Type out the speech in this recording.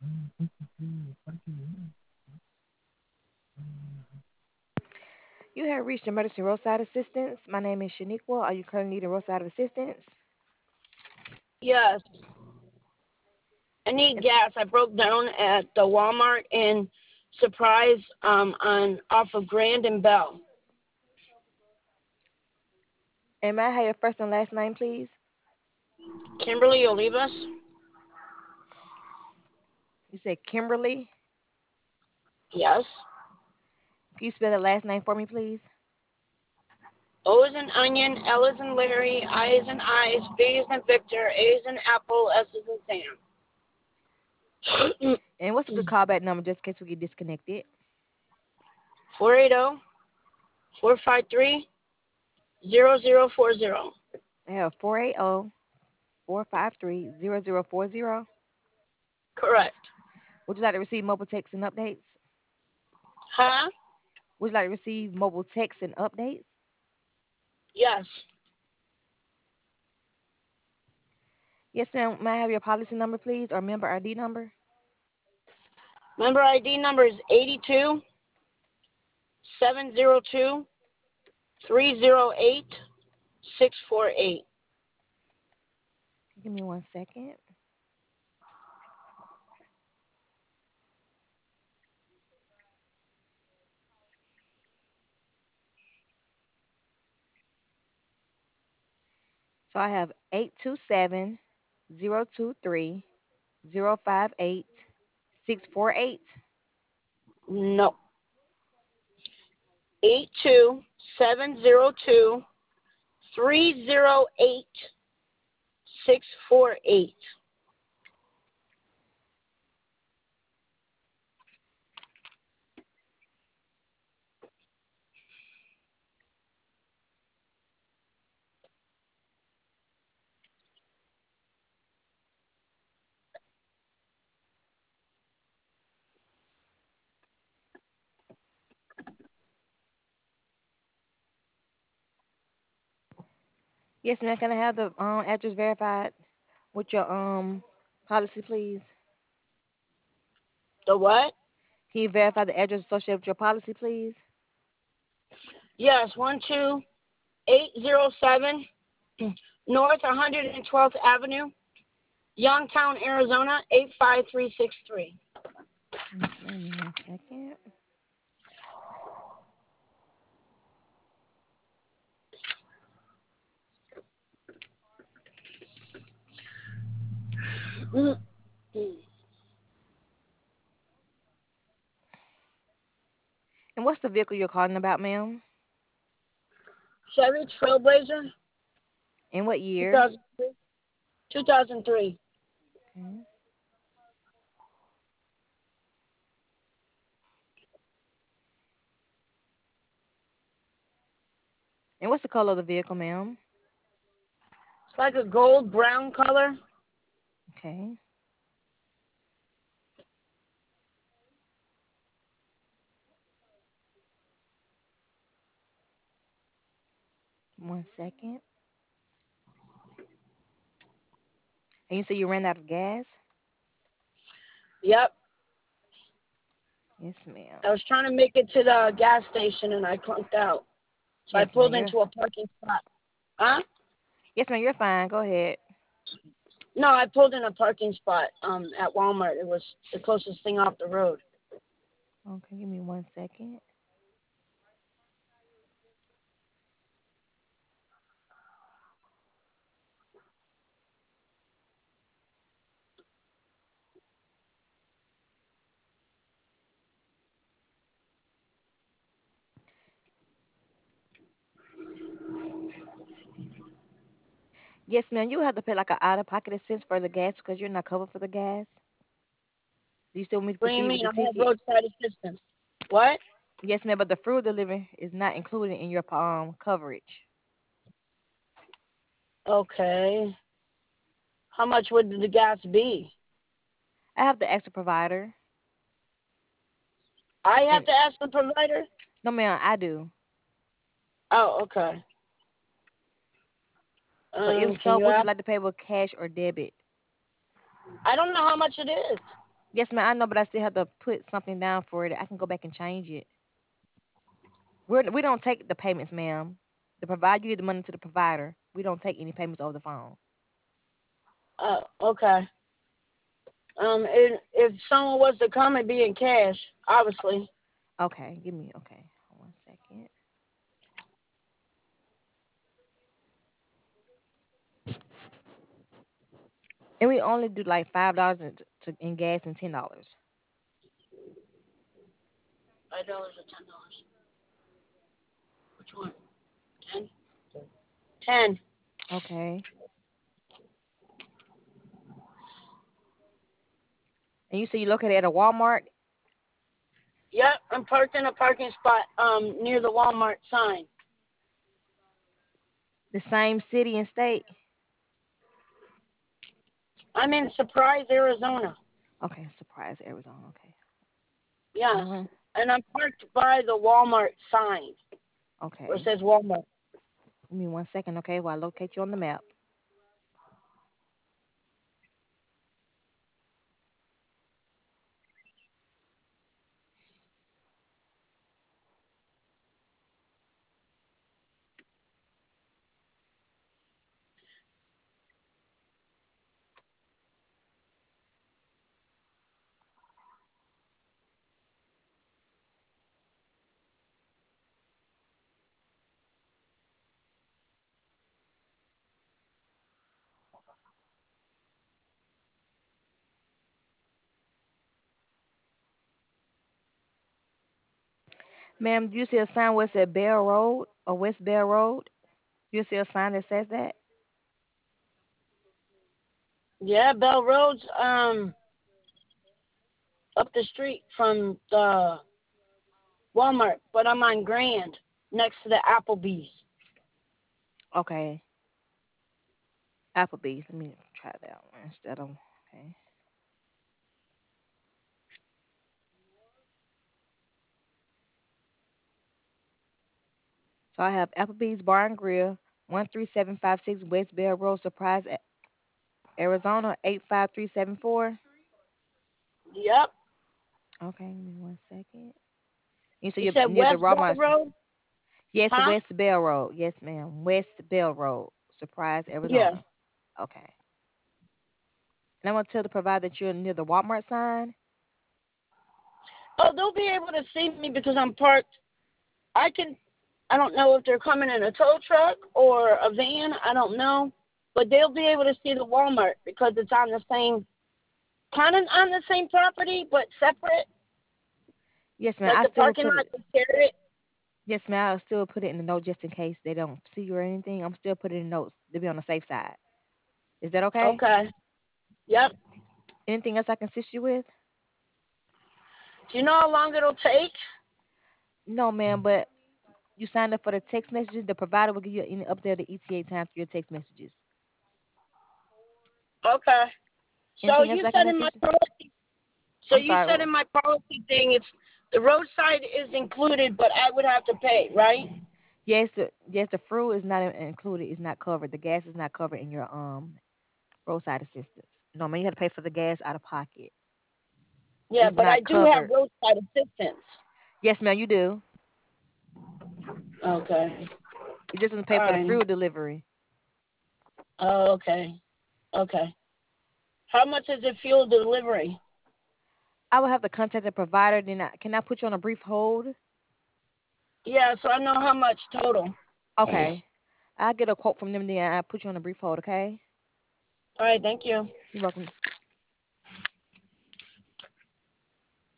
You have reached emergency roadside assistance. My name is Shaniqua. Are you currently needing roadside assistance? Yes. I need Yes. gas. I broke down at the Walmart in Surprise on off of Grand and Bell. And may I have your first and last name, please? Kimberly Olivas? You said Kimberly. Yes. Can you spell the last name for me, please? O is in onion, L is in Larry, I is in ice, V is in Victor, A is in apple, S is in Sam. And what's a good callback number just in case we get disconnected? 480 453 0040. I have 480-453-0040. Correct. Would you like to receive mobile texts and updates? Huh? Would you like to receive mobile texts and updates? Yes. Yes, ma'am. May I have your policy number, please, or member ID number? Member ID number is 82 702 308 648. Give me 1 second. So I have 827-023-058-648. No. 82 702 308 648. Yes, ma'am. Can I have the address verified with your policy, please? The what? Can you verify the address associated with your policy, please? Yes, 12807 North 112th Avenue, Youngtown, Arizona 85363. Yes, ma'am. Give me 1 second. And what's the vehicle you're calling about, ma'am? Chevy Trailblazer And what year? 2003. 2003. Okay. And what's the color of the vehicle, ma'am? It's like a gold brown color. Okay. 1 second. And you say you ran out of gas? Yep. Yes, ma'am. I was trying to make it to the gas station and I clunked out. So I Yes, ma'am. pulled You're into a parking spot. Huh? yes, ma'am. You're fine. Go ahead. No, I pulled in a parking spot at Walmart. It was the closest thing off the road. Okay, give me 1 second. Yes, ma'am. You have to pay like an out-of-pocket expense for the gas because you're not covered for the gas. Do you still want me to What do you proceed with mean? the I have ticket? roadside assistance. What? Yes, ma'am. But the fruit delivery is not included in your coverage. Okay. How much would the gas be? I have the extra provider, I have and to ask the provider? no, ma'am, I do. Oh, okay. So if Can so, you would you ask? like to pay with cash or debit? I don't know how much it is. Yes, ma'am. I know, but I still have to put something down for it. I can go back and change it. We don't take the payments, ma'am. The provider, you give the money to the provider. We don't take any payments over the phone. Okay. If someone was to come, it'd be in cash, obviously. Okay, give me. Okay, 1 second. And we only do like $5 in gas and $10. $5 or $10? Which one? 10? 10. Okay. And you say you located at a Walmart, Yep, I'm parked in a parking spot near the Walmart sign. the same city and state. I'm in Surprise, Arizona. Okay, Surprise, Arizona. Okay. Yes, One. and I'm parked by the Walmart sign where it Okay. says Walmart. Give me 1 second. Okay, while I locate you on the map. Ma'am, do you see a sign where it said Bell Road or West Bell Road? You see a sign that says that? Yeah, Bell Road's up the street from the Walmart, but I'm on Grand next to the Applebee's. Okay. Applebee's. Let me try that one instead of. Okay. So I have Applebee's Bar and Grill, 13756 West Bell Road, Surprise, Arizona, 85374. Yep. Okay, give me 1 second. You say You you're said near the West Bell Walmart. Road? Yes, Huh? West Bell Road. Yes, ma'am. West Bell Road, Surprise, Yeah. Arizona. Okay. And I'm gonna tell the provider that you're near the Walmart sign. Oh, they'll be able to see me because I'm parked. I can. I don't know if they're coming in a tow truck or a van. I don't know, but they'll be able to see the Walmart because it's on the same, kind of on the same property, but separate. Yes, ma'am. Like I the still parking put lot it. to share it. Yes, ma'am. I'll still put it in the note just in case they don't see you or anything. I'm still putting in notes to be on the safe side. Is that okay? Okay. Yep. Anything else I can assist you with? Do you know how long it'll take? No, ma'am. But you signed up for the text messages. The provider will give you any update of the ETA time through your text messages. Okay. So Anything else you I can said in my assist you? policy. So I'm you sorry. said in my policy thing, it's the roadside is included, but I would have to pay, right? Yes, the fruit is not included. It's not covered. The gas is not covered in your roadside assistance. No, man, you have to pay for the gas out of pocket. Yeah, It's but I not do have covered. roadside assistance. Yes, ma'am, you do. Okay. It just doesn't pay for the Fine. fruit delivery. Oh, okay. Okay. How much is the fuel delivery? I will have to contact the provider. Then can I put you on a brief hold? Yeah, so I know how much total. Okay. I'll get a quote from them. Then I'll put you on a brief hold. Okay. All right, thank you. You're welcome.